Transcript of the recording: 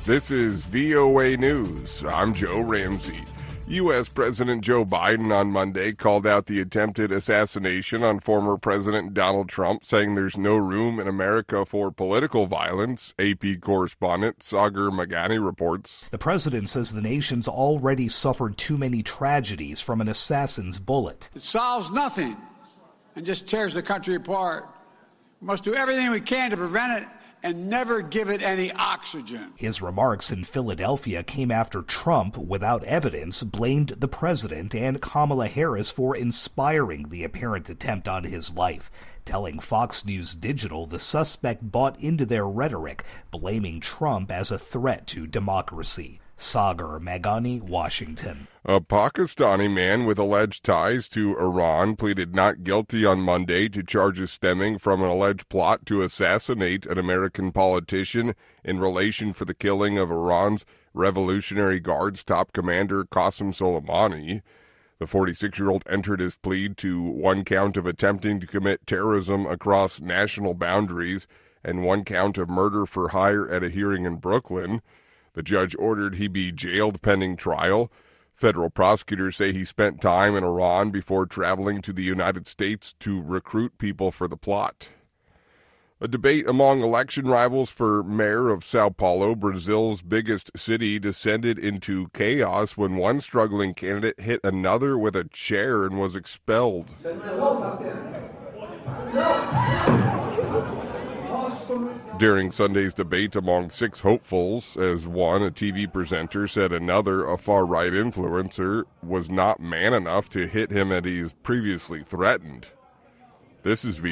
This is VOA News. I'm Joe Ramsey. U.S. President Joe Biden on Monday called out the attempted assassination on former President Donald Trump, saying there's no room in America for political violence. AP correspondent Sagar Meghani reports. The president says the nation's already suffered too many tragedies from an assassin's bullet. It solves nothing and just tears the country apart. We must do everything we can to prevent it and never give it any oxygen. His remarks in Philadelphia came after Trump, without evidence, blamed the president and Kamala Harris for inspiring the apparent attempt on his life. Telling Fox News Digital the suspect bought into their rhetoric, blaming Trump as a threat to democracy. Sagar Meghani, Washington. A Pakistani man with alleged ties to Iran pleaded not guilty on Monday to charges stemming from an alleged plot to assassinate an American politician in relation for the killing of Iran's Revolutionary Guard's top commander Qasem Soleimani. The 46-year-old entered his plea to one count of attempting to commit terrorism across national boundaries and one count of murder for hire at a hearing in Brooklyn. The judge ordered he be jailed pending trial. Federal prosecutors say he spent time in Iran before traveling to the United States to recruit people for the plot. A debate among election rivals for mayor of Sao Paulo, Brazil's biggest city, descended into chaos when one struggling candidate hit another with a chair and was expelled. During Sunday's debate among 6 hopefuls, as one, a TV presenter, said another, a far-right influencer, was not man enough to hit him as he is previously threatened. This is